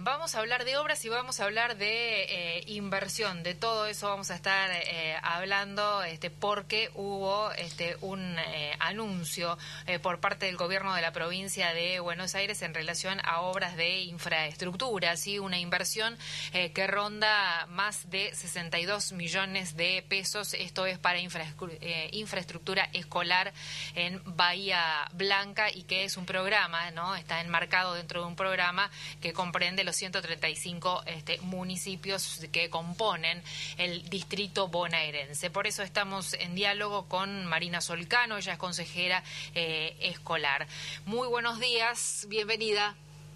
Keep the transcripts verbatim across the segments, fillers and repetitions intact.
vamos a hablar de obras y vamos a hablar de eh, inversión. De todo eso vamos a estar eh, hablando este, porque hubo este, un eh, anuncio eh, por parte del gobierno de la provincia de Buenos Aires en relación a obras de infraestructura, ¿sí? Una inversión eh, que ronda más de sesenta y dos millones de pesos. Esto es para infra, eh, infraestructura escolar en Bahía Blanca y que es un programa, ¿no? Está enmarcado dentro de un programa que comprende los ciento treinta y cinco este, municipios que componen el distrito bonaerense. Por eso estamos en diálogo con Marina Solcano, ella es consejera eh, escolar. Muy buenos días, bienvenida.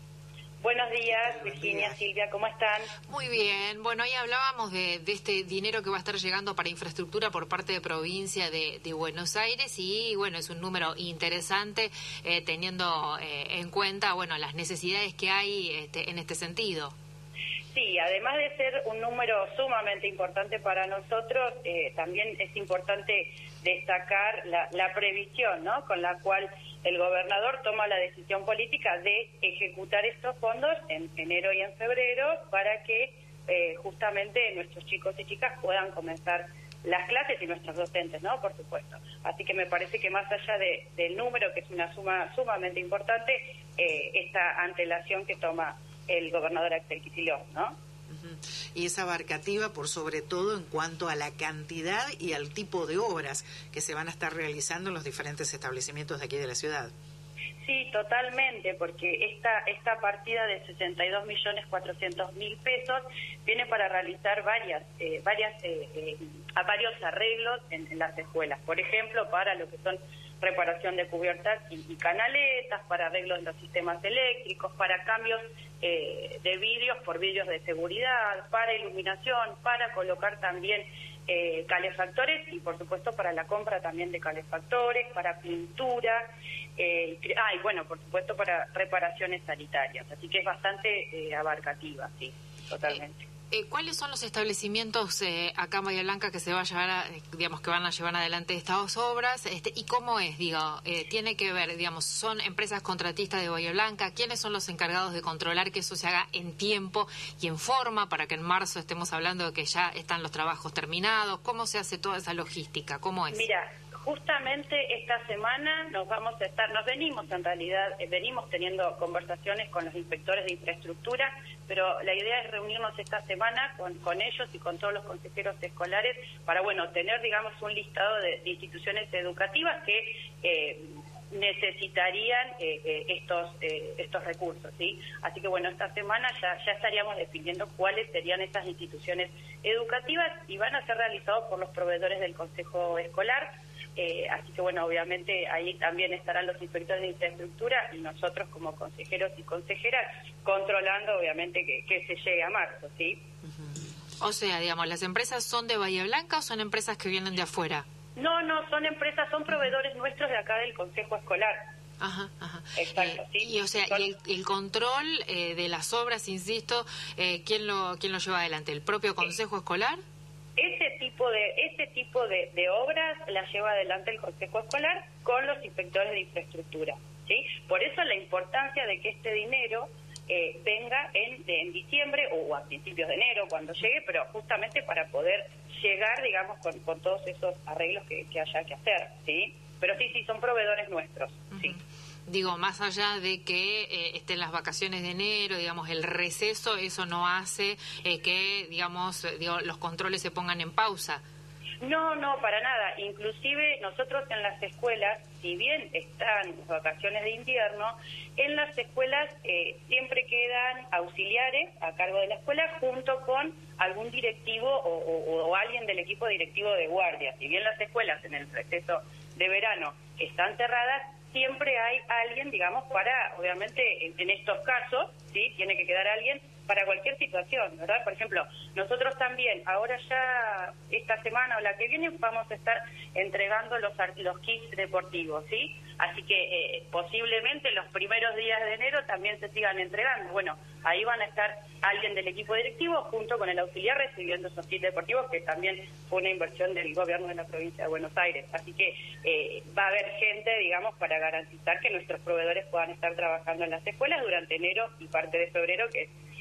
Buenos días, Virginia, Silvia, ¿cómo están? Muy bien. Bueno, ahí hablábamos de, de este dinero que va a estar llegando para infraestructura por parte de provincia de, de Buenos Aires y, bueno, es un número interesante eh, teniendo eh, en cuenta, bueno, las necesidades que hay este, en este sentido. Sí, además de ser un número sumamente importante para nosotros, eh, también es importante destacar la, la previsión, ¿no?, con la cual el gobernador toma la decisión política de ejecutar estos fondos en enero y en febrero para que eh, justamente nuestros chicos y chicas puedan comenzar las clases y nuestros docentes, ¿no?, por supuesto. Así que me parece que más allá de, del número, que es una suma sumamente importante, eh, esta antelación que toma el gobernador Axel Kicillof, ¿no? Uh-huh. Y es abarcativa por sobre todo en cuanto a la cantidad y al tipo de obras que se van a estar realizando en los diferentes establecimientos de aquí de la ciudad. Sí, totalmente, porque esta esta partida de sesenta y dos millones cuatrocientos mil pesos viene para realizar varias eh, varias eh, eh, a varios arreglos en, en las escuelas. Por ejemplo, para lo que son reparación de cubiertas y, y canaletas, para arreglos de los sistemas eléctricos, para cambios eh, de vidrios por vidrios de seguridad, para iluminación, para colocar también eh, calefactores y, por supuesto, para la compra también de calefactores, para pintura, eh, y, ah, y bueno, por supuesto, para reparaciones sanitarias. Así que es bastante eh, abarcativa, sí, totalmente. Eh. Eh, ¿Cuáles son los establecimientos eh, acá en Bahía Blanca que se va a llevar, a, digamos, que van a llevar adelante estas obras? Este, ¿Y cómo es, digo, eh, tiene que ver, digamos, son empresas contratistas de Bahía Blanca? ¿Quiénes son los encargados de controlar que eso se haga en tiempo y en forma para que en marzo estemos hablando de que ya están los trabajos terminados? ¿Cómo se hace toda esa logística? ¿Cómo es? Mira, justamente esta semana nos vamos a estar, nos venimos en realidad, eh, venimos teniendo conversaciones con los inspectores de infraestructura, pero la idea es reunirnos esta semana con, con ellos y con todos los consejeros escolares para, bueno, tener, digamos, un listado de, de instituciones educativas que eh, necesitarían eh, eh, estos eh, estos recursos, ¿sí? Así que, bueno, esta semana ya, ya estaríamos definiendo cuáles serían esas instituciones educativas y van a ser realizados por los proveedores del Consejo Escolar. Eh, así que, bueno, obviamente ahí también estarán los inspectores de infraestructura y nosotros como consejeros y consejeras controlando, obviamente, que, que se llegue a marzo, ¿sí? Uh-huh. O sea, digamos, ¿las empresas son de Bahía Blanca o son empresas que vienen de afuera? No, no, son empresas, son proveedores nuestros de acá del Consejo Escolar. Ajá, ajá. Exacto, eh, sí. Y, o sea, son... y el, el control eh, de las obras, insisto, eh, ¿quién lo quién lo lleva adelante? ¿El propio Consejo Escolar? Ese tipo de ese tipo de, de obras las lleva adelante el Consejo Escolar con los inspectores de infraestructura, ¿sí? Por eso la importancia de que este dinero eh, venga en, de, en diciembre o a principios de enero cuando llegue, pero justamente para poder llegar, digamos, con, con todos esos arreglos que, que haya que hacer, ¿sí? Pero sí, sí, son proveedores nuestros, uh-huh. Sí. Digo, más allá de que eh, estén las vacaciones de enero, digamos, el receso, eso no hace eh, que, digamos, digo, los controles se pongan en pausa. No, no, para nada. Inclusive nosotros en las escuelas, si bien están las vacaciones de invierno, en las escuelas eh, siempre quedan auxiliares a cargo de la escuela junto con algún directivo o, o, o alguien del equipo directivo de guardia. Si bien las escuelas en el receso de verano están cerradas, siempre hay alguien, digamos, para, obviamente, en, en estos casos, sí, tiene que quedar alguien para cualquier situación, ¿verdad? Por ejemplo, nosotros también, ahora ya esta semana o la que viene, vamos a estar entregando los, los kits deportivos, ¿sí? Así que eh, posiblemente los primeros días de enero también se sigan entregando. Bueno, ahí van a estar alguien del equipo directivo junto con el auxiliar recibiendo esos kits deportivos, que también fue una inversión del gobierno de la provincia de Buenos Aires. Así que eh, va a haber gente, digamos, para garantizar que nuestros proveedores puedan estar trabajando en las escuelas durante enero y parte de febrero, que es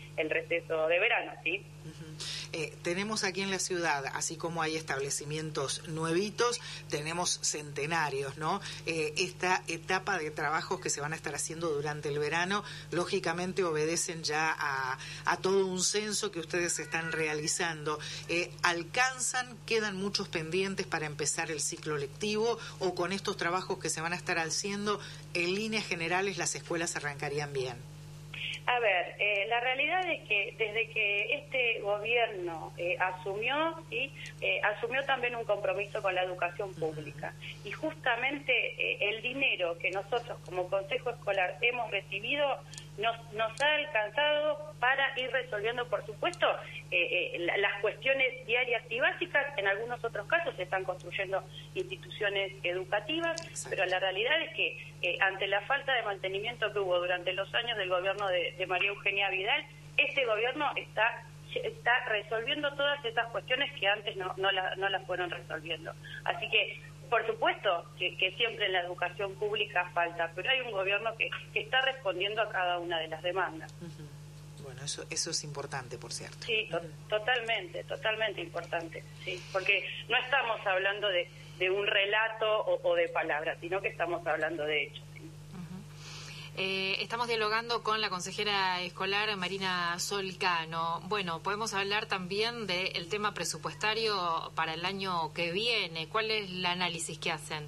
el receso de verano, ¿sí? Uh-huh. Eh, tenemos aquí en la ciudad, así como hay establecimientos nuevitos, tenemos centenarios, ¿no? Eh, esta etapa de trabajos que se van a estar haciendo durante el verano, lógicamente obedecen ya a, a todo un censo que ustedes están realizando. Eh, ¿Alcanzan, quedan muchos pendientes para empezar el ciclo lectivo, o con estos trabajos que se van a estar haciendo, en líneas generales las escuelas arrancarían bien? A ver, eh, la realidad es que desde que este gobierno eh, asumió, ¿sí? eh, asumió también un compromiso con la educación pública. Y justamente eh, el dinero que nosotros como Consejo Escolar hemos recibido nos, nos ha alcanzado para ir resolviendo, por supuesto, eh, eh, las cuestiones diarias y básicas. En algunos otros casos se están construyendo instituciones educativas. Exacto. Pero la realidad es que eh, ante la falta de mantenimiento que hubo durante los años del gobierno de, de María Eugenia Vidal, este gobierno está está resolviendo todas esas cuestiones que antes no, no, la, no las fueron resolviendo. Así que, por supuesto, que, que siempre en la educación pública falta, pero hay un gobierno que, que está respondiendo a cada una de las demandas. Uh-huh. Bueno, eso eso es importante, por cierto. Sí, to- uh-huh. totalmente, totalmente importante, sí, porque no estamos hablando de, de un relato o, o de palabras, sino que estamos hablando de hechos. Eh, estamos dialogando con la consejera escolar Marina Solcano. Bueno, podemos hablar también del tema presupuestario para el año que viene. ¿Cuál es el análisis que hacen?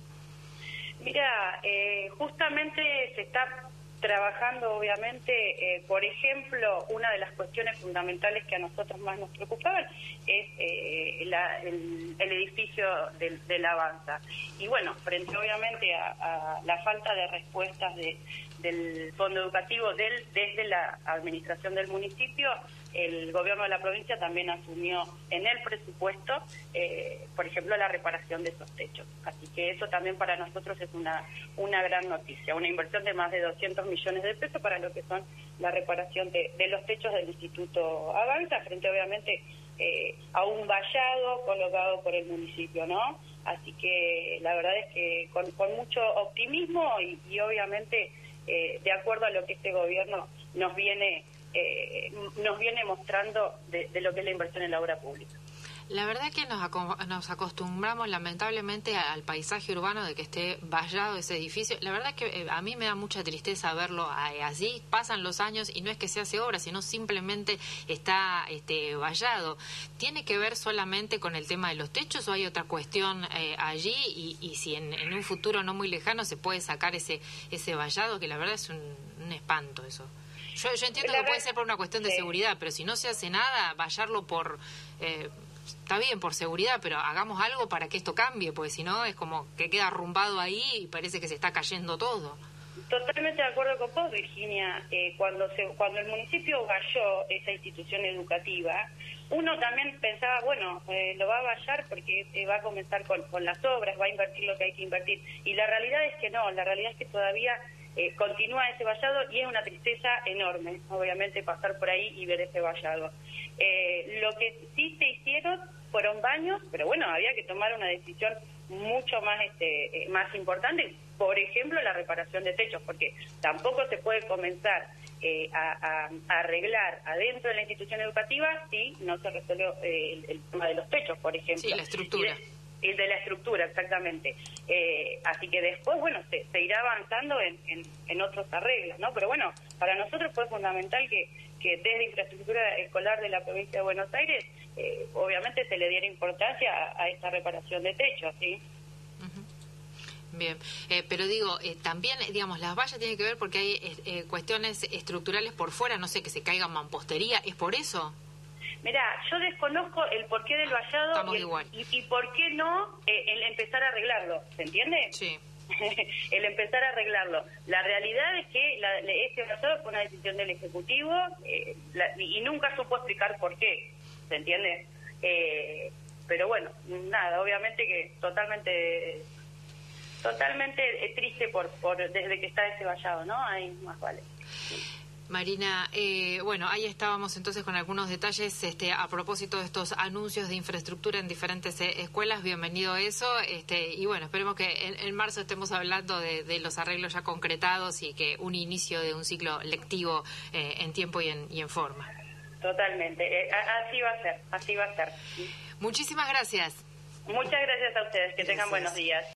Mira, eh, justamente se está trabajando, obviamente, eh, por ejemplo, una de las cuestiones fundamentales que a nosotros más nos preocupaban es eh, la, el, el edificio del, del Avanza. Y bueno, frente obviamente a, a la falta de respuestas de, del fondo educativo del, desde la administración del municipio, el gobierno de la provincia también asumió en el presupuesto, eh, por ejemplo, la reparación de esos techos. Así que eso también para nosotros es una una gran noticia, una inversión de más de doscientos millones de pesos para lo que son la reparación de, de los techos del Instituto Avanza, frente obviamente eh, a un vallado colocado por el municipio, ¿no? Así que la verdad es que con, con mucho optimismo y, y obviamente eh, de acuerdo a lo que este gobierno nos viene Eh, nos viene mostrando de, de lo que es la inversión en la obra pública. La verdad que nos, aco- nos acostumbramos lamentablemente al paisaje urbano de que esté vallado ese edificio. La verdad que eh, a mí me da mucha tristeza verlo eh, así. Pasan los años y no es que se hace obra, sino simplemente está este, vallado. ¿Tiene que ver solamente con el tema de los techos o hay otra cuestión eh, allí? Y, y si en, en un futuro no muy lejano se puede sacar ese, ese vallado, que la verdad es un, un espanto eso. Yo, yo entiendo que puede ser por una cuestión de sí. seguridad, pero si no se hace nada, vallarlo por... Eh, está bien, por seguridad, pero hagamos algo para que esto cambie, porque si no es como que queda arrumbado ahí y parece que se está cayendo todo. Totalmente de acuerdo con vos, Virginia. Eh, cuando, se, cuando el municipio valló esa institución educativa, uno también pensaba, bueno, eh, lo va a vallar porque eh, va a comenzar con, con las obras, va a invertir lo que hay que invertir. Y la realidad es que no, la realidad es que todavía... Eh, continúa ese vallado y es una tristeza enorme, obviamente, pasar por ahí y ver ese vallado. Eh, lo que sí se hicieron fueron baños, pero bueno, había que tomar una decisión mucho más este, eh, más importante, por ejemplo, la reparación de techos, porque tampoco se puede comenzar eh, a, a, a arreglar adentro de la institución educativa si no se resuelve eh, el, el tema de los techos, por ejemplo. Sí, la estructura. El de la estructura, exactamente. Eh, así que después, bueno, se, se irá avanzando en, en, en otros arreglos, ¿no? Pero bueno, para nosotros fue fundamental que, que desde infraestructura escolar de la provincia de Buenos Aires, eh, obviamente se le diera importancia a, a esta reparación de techos, ¿sí? Uh-huh. Bien, eh, pero digo, eh, también, digamos, las vallas tienen que ver porque hay eh, cuestiones estructurales por fuera, no sé, que se caiga mampostería, ¿es por eso? Mirá, yo desconozco el porqué del vallado y, el, y, y por qué no eh, el empezar a arreglarlo, ¿se entiende? Sí. El empezar a arreglarlo. La realidad es que la, este vallado fue una decisión del Ejecutivo eh, la, y nunca supo explicar por qué, ¿se entiende? Eh, pero bueno, nada, obviamente que totalmente totalmente triste por, por desde que está ese vallado, ¿no? Ahí más vale. Sí. Marina, eh, bueno, ahí estábamos entonces con algunos detalles este, a propósito de estos anuncios de infraestructura en diferentes eh, escuelas. Bienvenido a eso. Este, y bueno, esperemos que en, en marzo estemos hablando de, de los arreglos ya concretados y que un inicio de un ciclo lectivo eh, en tiempo y en, y en forma. totalmente. Eh, así va a ser, así va a ser. Muchísimas gracias. Muchas gracias a ustedes, que Gracias. tengan buenos días.